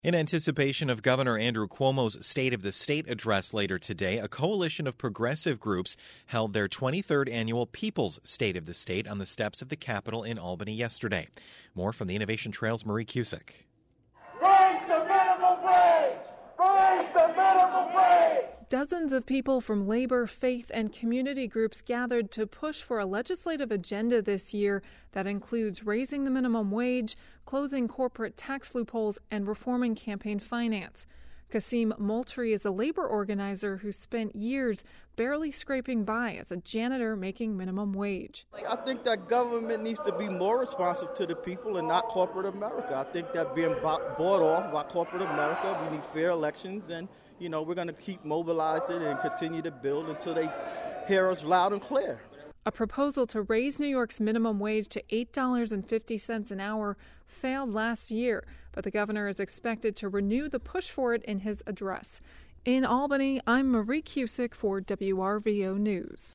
In anticipation of Governor Andrew Cuomo's State of the State address later today, a coalition of progressive groups held their 23rd annual People's State of the State on the steps of the Capitol in Albany yesterday. More from the Innovation Trail's Marie Cusick. Raise the minimum wage! Raise the minimum wage! Dozens of people from labor, faith, and community groups gathered to push for a legislative agenda this year that includes raising the minimum wage, closing corporate tax loopholes, and reforming campaign finance. Kasim Moultrie is a labor organizer who spent years barely scraping by as a janitor making minimum wage. I think that government needs to be more responsive to the people and not corporate America. I think that being bought off by corporate America, we need fair elections, and we're going to keep mobilizing and continue to build until they hear us loud and clear. A proposal to raise New York's minimum wage to $8.50 an hour failed last year, but the governor is expected to renew the push for it in his address. In Albany, I'm Marie Cusick for WRVO News.